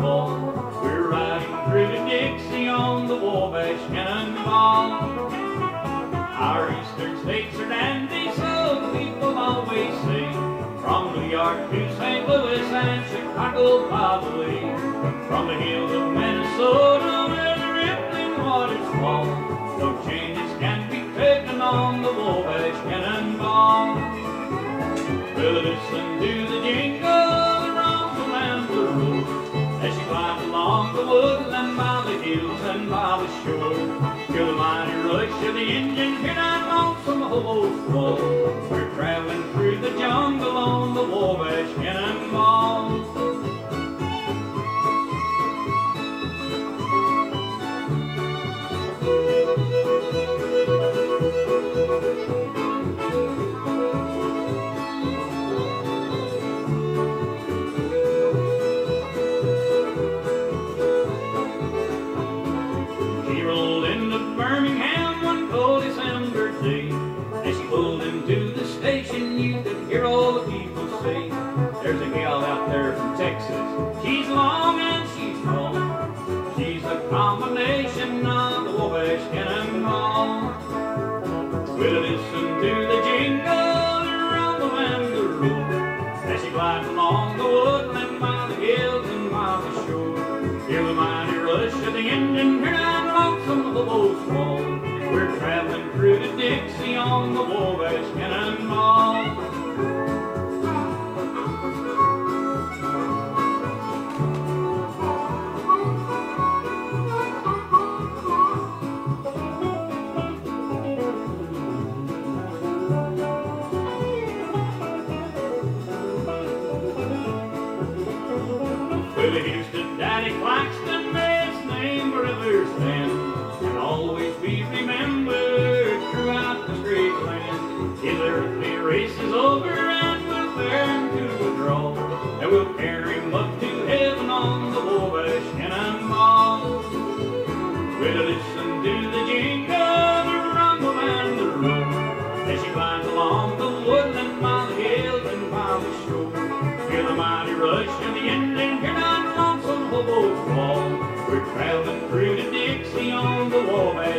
full. We're riding through the Dixie on the Wabash Cannonball. Our eastern states are dandy, so people always say, from New York to St. Louis and Chicago by the way. From the hills of Minnesota where the rippling waters fall, no changes can be taken on the Wabash Cannonball. We'll listen to the jingle, the rumble and the roar, as she glides along the woodland by the hills and by the shore. Feel the mighty rush of the engine, hear that lonesome hobo's flow. We're traveling through the jungle on the Wabash Cannonball. She rolled into Birmingham one cold December day. As she pulled into the station, you could hear all the people say, there's a gal out there from Texas. She's long and she's tall. She's a combination of the Wabash Cannonball. We'll listen to the jingle, the rumble and the roar, as she glides along the woodland by the hills and by the shore. Hear the mighty rush of the engine, hear that lonesome hobo's fall. We're traveling through the Dixie on the Wabash Cannonball. Well, here's to Daddy Claxton, may his name forever stand, and always be remembered throughout the great land. His earthly race is over and we'll bear him to a draw, and we'll carry him up to heaven on the Wabash Cannonball. We'll listen to the jingle, the rumble and the roar, as she climbs along the woodland by the hills and by the shore. Hear the mighty rush of the engine, hear that lonesome hobo's fall. We're traveling through the Dixie on the Wabash